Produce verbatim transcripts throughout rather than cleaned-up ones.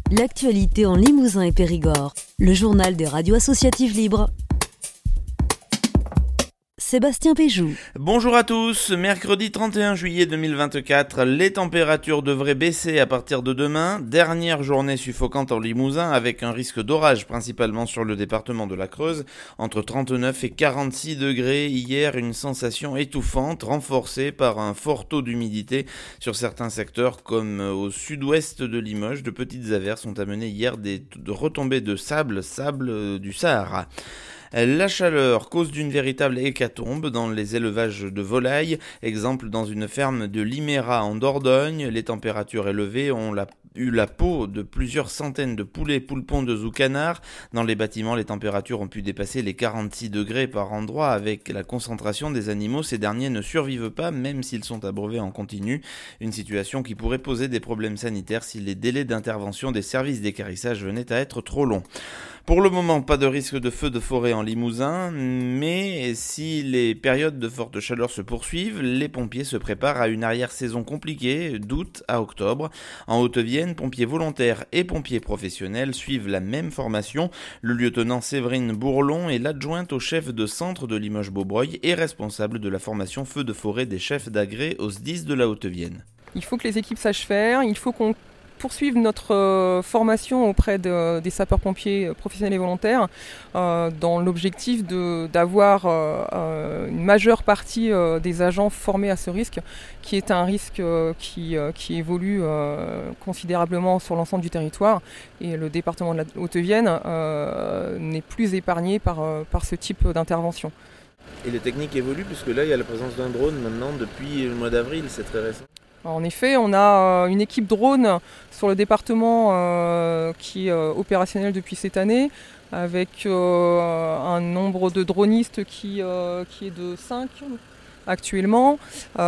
L'actualité en Limousin et Périgord. Le journal des radios associatives libres. Sébastien Péjou. Bonjour à tous, mercredi trente et un juillet deux mille vingt-quatre, les températures devraient baisser à partir de demain. Dernière journée suffocante en Limousin avec un risque d'orage principalement sur le département de la Creuse. Entre trente-neuf et quarante-six degrés hier, une sensation étouffante renforcée par un fort taux d'humidité sur certains secteurs comme au sud-ouest de Limoges. De petites averses ont amené hier des retombées de sable, sable du Sahara. La chaleur, cause d'une véritable hécatombe dans les élevages de volailles. Exemple, dans une ferme de Liméra en Dordogne, les températures élevées ont la, eu la peau de plusieurs centaines de poulets, poulpons ou canards. Dans les bâtiments, les températures ont pu dépasser les quarante-six degrés par endroit. Avec la concentration des animaux, ces derniers ne survivent pas, même s'ils sont abreuvés en continu. Une situation qui pourrait poser des problèmes sanitaires si les délais d'intervention des services d'équarrissage venaient à être trop longs. Pour le moment, pas de risque de feu de forêt en Limousin, mais si les périodes de forte chaleur se poursuivent, les pompiers se préparent à une arrière-saison compliquée d'août à octobre. En Haute-Vienne, pompiers volontaires et pompiers professionnels suivent la même formation. Le lieutenant Séverine Bourlon est l'adjointe au chef de centre de Limoges-Beaubreuil et responsable de la formation feu de forêt des chefs d'agrès au S D I S de la Haute-Vienne. Il faut que les équipes sachent faire, il faut qu'on poursuivre notre euh, formation auprès de, des sapeurs-pompiers professionnels et volontaires euh, dans l'objectif de, d'avoir euh, une majeure partie euh, des agents formés à ce risque, qui est un risque euh, qui, euh, qui évolue euh, considérablement sur l'ensemble du territoire. Et le département de la Haute-Vienne euh, n'est plus épargné par, euh, par ce type d'intervention. Et les techniques évoluent, puisque là, il y a la présence d'un drone maintenant depuis le mois d'avril, c'est très récent. En effet, on a une équipe drone sur le département euh, qui est euh, opérationnelle depuis cette année, avec euh, un nombre de dronistes qui, euh, qui est de cinq actuellement,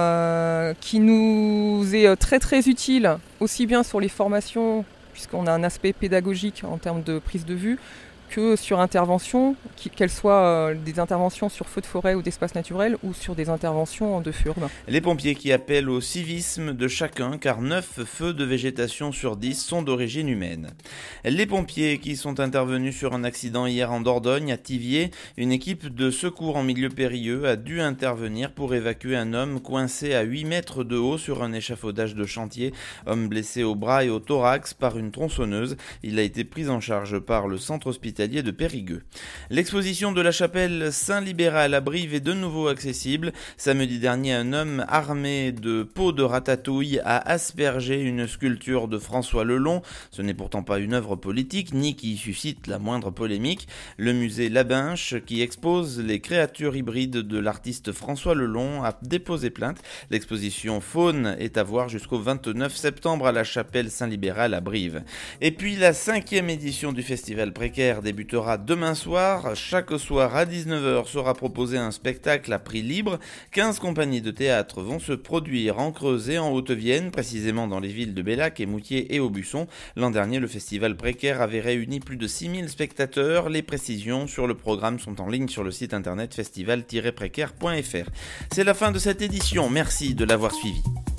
euh, qui nous est très très utile, aussi bien sur les formations, puisqu'on a un aspect pédagogique en termes de prise de vue, que sur intervention, qu'elles soient des interventions sur feux de forêt ou d'espaces naturels ou sur des interventions de feu urbain. Les pompiers qui appellent au civisme de chacun, car neuf feux de végétation sur dix sont d'origine humaine. Les pompiers qui sont intervenus sur un accident hier en Dordogne, à Thiviers, une équipe de secours en milieu périlleux a dû intervenir pour évacuer un homme coincé à huit mètres de haut sur un échafaudage de chantier. Homme blessé au bras et au thorax par une tronçonneuse. Il a été pris en charge par le centre hospitalier de Périgueux. L'exposition de la chapelle Saint-Libéral à Brive est de nouveau accessible. Samedi dernier, un homme armé de peaux de ratatouille a aspergé une sculpture de François Lelon. Ce n'est pourtant pas une œuvre politique, ni qui suscite la moindre polémique. Le musée Labinche, qui expose les créatures hybrides de l'artiste François Lelon, a déposé plainte. L'exposition Faune est à voir jusqu'au vingt-neuf septembre à la chapelle Saint-Libéral à Brive. Et puis la cinquième édition du Festival Précaire des débutera demain soir. Chaque soir à dix-neuf heures sera proposé un spectacle à prix libre. quinze compagnies de théâtre vont se produire en Creuse et en Haute-Vienne, précisément dans les villes de Bellac, Émoutier et Aubusson. L'an dernier, le Festival Précaire avait réuni plus de six mille spectateurs. Les précisions sur le programme sont en ligne sur le site internet festival tiret précaire point f r. C'est la fin de cette édition. Merci de l'avoir suivi.